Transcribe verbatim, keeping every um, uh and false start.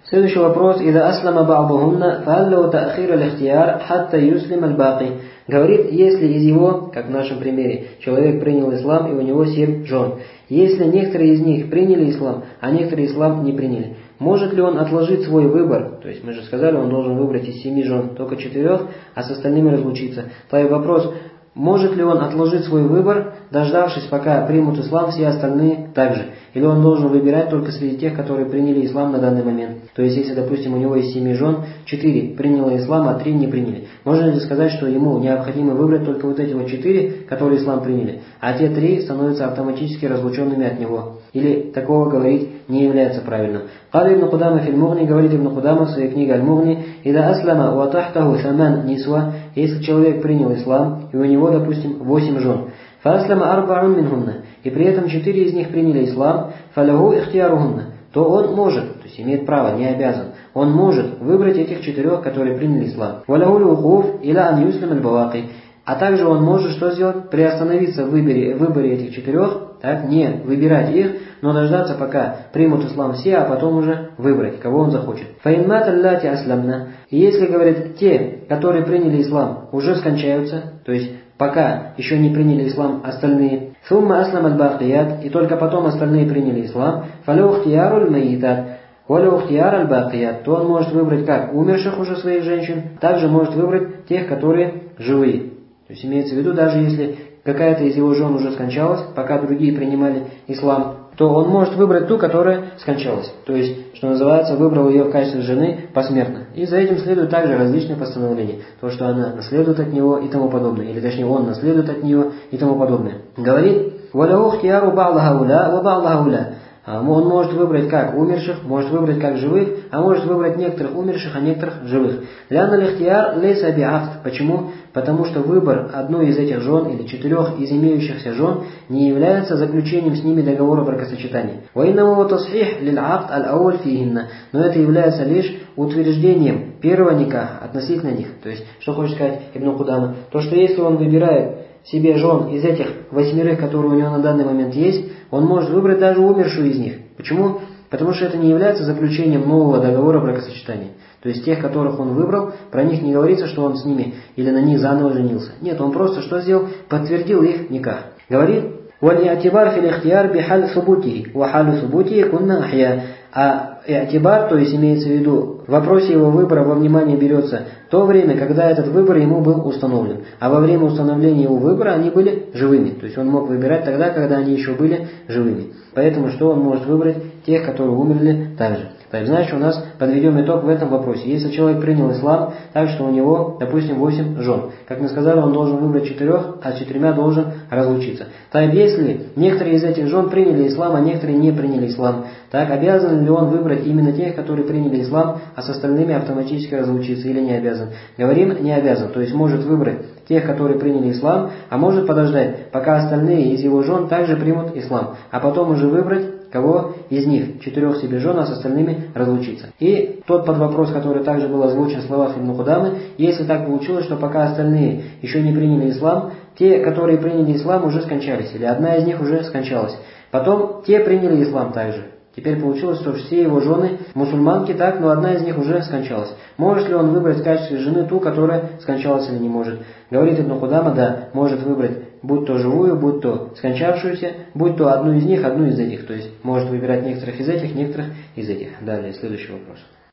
Следующий вопрос. «Ида аслама ба'духунна, фааллау та'ахир аль-ихтияр, хатта юслим аль-баки». Говорит, если из его, как в нашем примере, человек принял ислам, и у него семь жен. Если некоторые из них приняли ислам, а некоторые ислам не приняли, может ли он отложить свой выбор? То есть мы же сказали, он должен выбрать из семи жен только четырех, а с остальными разлучиться. Твой вопрос, может ли он отложить свой выбор, дождавшись, пока примут ислам все остальные также? Или он должен выбирать только среди тех, которые приняли ислам на данный момент? То есть, если, допустим, у него из семи жен, четыре приняло ислам, а три не приняли. Можно ли сказать, что ему необходимо выбрать только вот эти вот четыре, которые ислам приняли, а те три становятся автоматически разлученными от него? Или такого говорить не является правильным? Кали ибн Кудама фил Мугни, говорит ибн Кудама в своей книге Аль-Мугни, «Ида аслама ва тахтаху саман нисва», если человек принял ислам, и у него, допустим, восемь жен, фааслама арбаун минхунна, и при этом четыре из них приняли ислам, фалаху ихтиярухунна, то он может, то есть имеет право, не обязан, он может выбрать этих четырех, которые приняли ислам. Валаху лухуф иля ан юслим аль-баваки. А также он может что сделать? Приостановиться в выборе, в выборе этих четырех, так, не выбирать их, но дождаться, пока примут ислам все, а потом уже выбрать, кого он захочет. Фаинмат аллати асламна. И если, говорят, те, которые приняли ислам, уже скончаются, то есть пока еще не приняли ислам остальные, сумма аслам аль-бакият, и только потом остальные приняли ислам, фалю ихтияру аль-маитат, валю ихтияр аль-бакият, то он может выбрать как умерших уже своих женщин, также может выбрать тех, которые живые. То есть имеется в виду, даже если какая-то из его жен уже скончалась, пока другие принимали ислам, то он может выбрать ту, которая скончалась. То есть, что называется, выбрал ее в качестве жены посмертно. И за этим следуют также различные постановления. То, что она наследует от него и тому подобное. Или точнее, он наследует от нее и тому подобное. Говорит, «Валяу хтияру ба'ла хауля, ва ба'ла хауля». Он может выбрать как умерших, может выбрать как живых, а может выбрать некоторых умерших, а некоторых живых. Ляна лихтияр лейса би'акд. Почему? Потому что выбор одной из этих жен или четырех из имеющихся жен не является заключением с ними договора бракосочетания. Но это является лишь утверждением первого никаха относительно них. То есть, что хочет сказать Ибн Кудама? То, что если он выбирает себе жен из этих восьмерых, которые у него на данный момент есть, он может выбрать даже умершую из них. Почему? Потому что это не является заключением нового договора бракосочетания. То есть тех, которых он выбрал, про них не говорится, что он с ними или на них заново женился. Нет, он просто что сделал? Подтвердил их никах. Говорит, «Валь-и'тибар фил-ихтияр бихаль субутихи, ва халю субутихи кунна ахья». А и'тибар, то есть имеется в виду, в вопросе его выбора во внимание берется то время, когда этот выбор ему был установлен. А во время установления его выбора они были живыми. То есть он мог выбирать тогда, когда они еще были живыми. Поэтому что он может выбрать? Тех, которые умерли также. Так, значит, у нас подведем итог в этом вопросе. Если человек принял ислам, так что у него, допустим, восемь жен. Как мы сказали, он должен выбрать четырех, а с четырьмя должен разлучиться. Так, если некоторые из этих жен приняли ислам, а некоторые не приняли ислам, так обязан ли он выбрать именно тех, которые приняли ислам, а с остальными автоматически разлучиться, или не обязан? Говорим, не обязан. То есть может выбрать тех, которые приняли ислам, а может подождать, пока остальные из его жен также примут ислам, а потом уже выбрать кого из них, четырех себе жен, а с остальными разлучиться. И тот подвопрос, который также был озвучен в словах Ибн Кудамы, если так получилось, что пока остальные еще не приняли ислам, те, которые приняли ислам, уже скончались, или одна из них уже скончалась. Потом те приняли ислам также. Теперь получилось, что все его жены мусульманки так, но одна из них уже скончалась. Может ли он выбрать в качестве жены ту, которая скончалась или не может? Говорит Ибн Кудама, да, может выбрать будь то живую, будь то скончавшуюся, будь то одну из них, одну из этих. То есть может выбирать некоторых из этих, некоторых из этих. Далее, следующий вопрос.